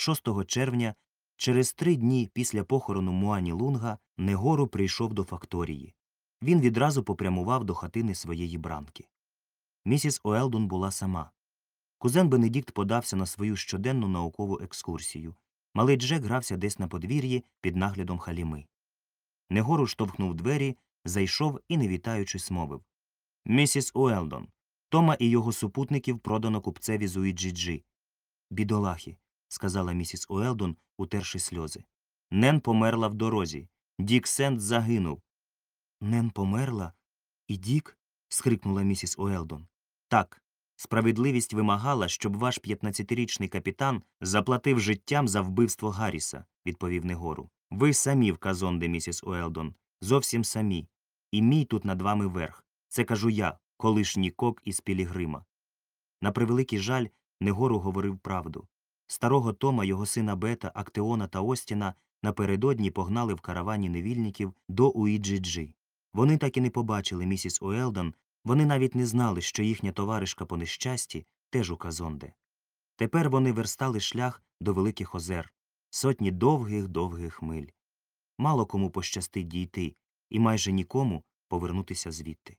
6 червня, через 3 дні після похорону Муані Лунга, Негору прийшов до факторії. Він відразу попрямував до хатини своєї бранки. Місіс Уелдон була сама. Кузен Бенедікт подався на свою щоденну наукову екскурсію. Малий Джек грався десь на подвір'ї під наглядом Халіми. Негору штовхнув двері, зайшов і, не вітаючись, мовив: «Місіс Уелдон, Тома і його супутників продано купцеві з Уїджі-Джі». «Бідолахи», – сказала місіс Уелдон, утерши сльози. «Нен померла в дорозі. Дік Сент загинув». «Нен померла? І Дік?» – скрикнула місіс Уелдон. «Так. Справедливість вимагала, щоб ваш 15-річний капітан заплатив життям за вбивство Гарріса», – відповів Негору. «Ви самі в Казонде, місіс Уелдон. Зовсім самі. І мій тут над вами верх. Це кажу я, колишній кок із Пілігрима». На превеликий жаль, Негору говорив правду. Старого Тома, його сина Бета, Актеона та Остіна напередодні погнали в каравані невільників до Уїджі-Джі. Вони так і не побачили місіс Уелдон, вони навіть не знали, що їхня товаришка по нещасті теж у Казонде. Тепер вони верстали шлях до Великих озер, сотні довгих миль. Мало кому пощастить дійти, і майже нікому повернутися звідти.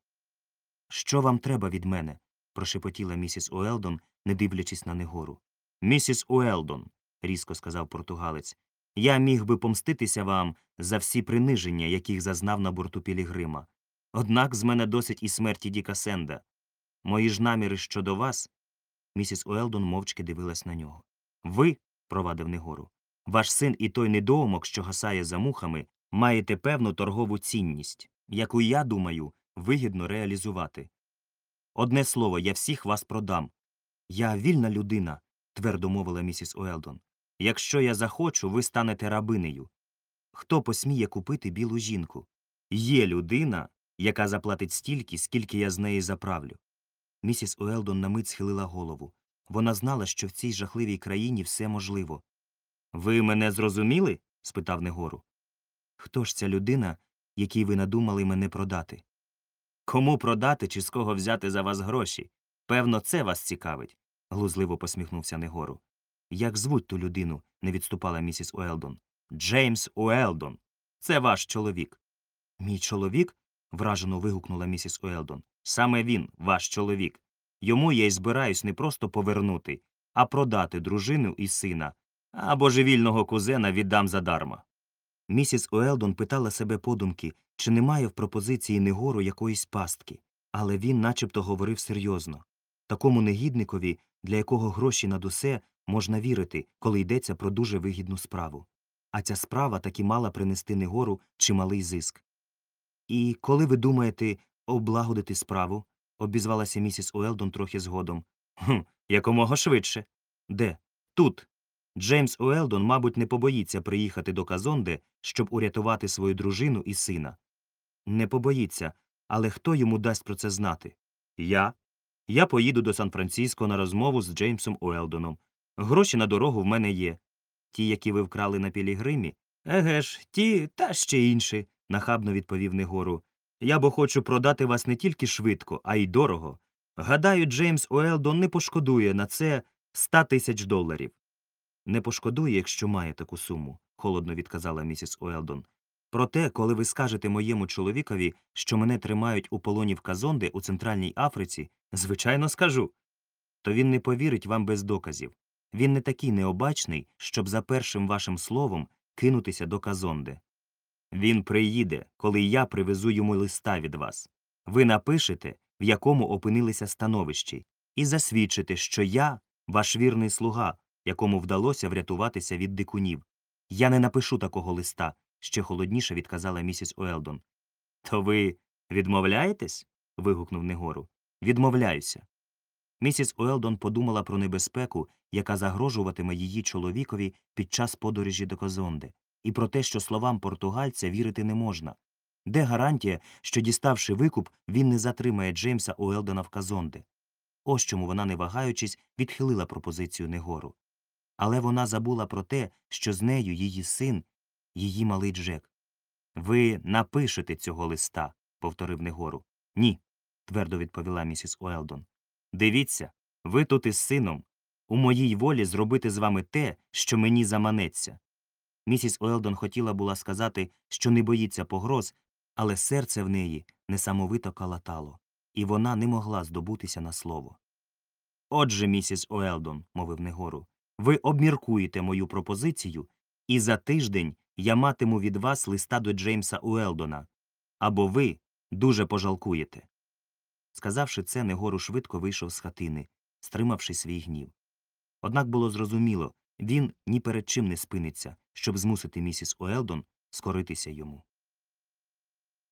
«Що вам треба від мене?» – прошепотіла місіс Уелдон, не дивлячись на Негору. «Місіс Уелдон», – різко сказав португалець, – «я міг би помститися вам за всі приниження, яких зазнав на борту Пілігрима. Однак з мене досить і смерті Діка Сенда. Мої ж наміри щодо вас...» Місіс Уелдон мовчки дивилась на нього. «Ви, – провадив Негору, – ваш син і той недоумок, що гасає за мухами, маєте певну торгову цінність, яку, я думаю, вигідно реалізувати. Одне слово, я всіх вас продам». «Я вільна людина», – твердо мовила місіс Уелдон. «Якщо я захочу, ви станете рабинею. Хто посміє купити білу жінку? Є людина, яка заплатить стільки, скільки я з неї заправлю». Місіс Уелдон на мить схилила голову. Вона знала, що в цій жахливій країні все можливо. «Ви мене зрозуміли?» – спитав Негору. «Хто ж ця людина, якій ви надумали мене продати?» «Кому продати чи з кого взяти за вас гроші? Певно, це вас цікавить», – глузливо посміхнувся Негору. «Як звуть ту людину?» – не відступала місіс Уелдон. «Джеймс Уелдон. Це ваш чоловік». «Мій чоловік?» – вражено вигукнула місіс Уелдон. «Саме він, ваш чоловік. Йому я й збираюсь не просто повернути, а продати дружину і сина, а божевільного кузена віддам задарма». Місіс Уелдон питала себе подумки, чи немає в пропозиції Негору якоїсь пастки, але він начебто говорив серйозно. Такому негідникові, для якого гроші над усе, можна вірити, коли йдеться про дуже вигідну справу. А ця справа таки мала принести Негору чималий зиск. «І коли ви думаєте облагодити справу?» – обізвалася місіс Уелдон трохи згодом. Якомога швидше». «Де?» «Тут». Джеймс Уелдон, мабуть, не побоїться приїхати до Казонде, щоб урятувати свою дружину і сина. «Не побоїться, але хто йому дасть про це знати?» «Я. Я поїду до Сан-Франциско на розмову з Джеймсом Уелдоном. Гроші на дорогу в мене є». «Ті, які ви вкрали на Пілігримі?» «Еге ж, ті та ще інші», – нахабно відповів Негору. «Я бо хочу продати вас не тільки швидко, а й дорого. Гадаю, Джеймс Уелдон не пошкодує на це $100,000. «Не пошкодує, якщо має таку суму», – холодно відказала місіс Уелдон. «Проте, коли ви скажете моєму чоловікові, що мене тримають у полоні в Казонде у Центральній Африці, звичайно скажу. То він не повірить вам без доказів. Він не такий необачний, щоб за першим вашим словом кинутися до Казонде. Він приїде, коли я привезу йому листа від вас. Ви напишете, в якому опинилися становищі, і засвідчите, що я – ваш вірний слуга, якому вдалося врятуватися від дикунів. Я не напишу такого листа», – ще холодніше відказала місіс Уелдон. «То ви відмовляєтесь?» – вигукнув Негору. «Відмовляюся». Місіс Уелдон подумала про небезпеку, яка загрожуватиме її чоловікові під час подорожі до Казонде, і про те, що словам португальця вірити не можна. Де гарантія, що, діставши викуп, він не затримає Джеймса Уелдона в Казонде? Ось чому вона, не вагаючись, відхилила пропозицію Негору. Але вона забула про те, що з нею її син, її малий Джек. «Ви напишете цього листа», – повторив Негору. «Ні», – твердо відповіла місіс Уелдон. «Дивіться, ви тут із сином. У моїй волі зробити з вами те, що мені заманеться. Місіс Уелдон хотіла була сказати, що не боїться погроз, але серце в неї несамовито калатало, і вона не могла здобутися на слово. «Отже, місіс Уелдон», – мовив Негору, – «ви обміркуєте мою пропозицію, і за тиждень я матиму від вас листа до Джеймса Уелдона, або ви дуже пожалкуєте». Сказавши це, Негору швидко вийшов з хатини, стримавши свій гнів. Однак було зрозуміло, він ні перед чим не спиниться, щоб змусити місіс Уелдон скоритися йому.